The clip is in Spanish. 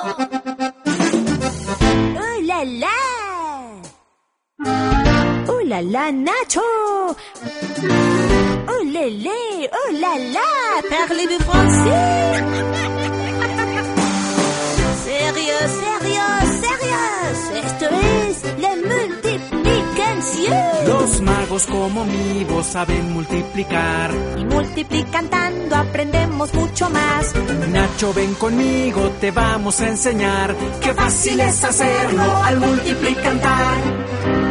¡Oh, la, la! ¡Oh, la, la, Nacho! ¡Oh, lélé! ¡Oh, la, la! Parlez-vous français? ¡Sérieux, sérieux, sérieux! Esto es la multiplicación. Los magos como mi voz saben multiplicar. Y multiplicando aprendemos mucho más. Nacho, ven conmigo, te vamos a enseñar. Qué fácil es hacerlo al multiplicar.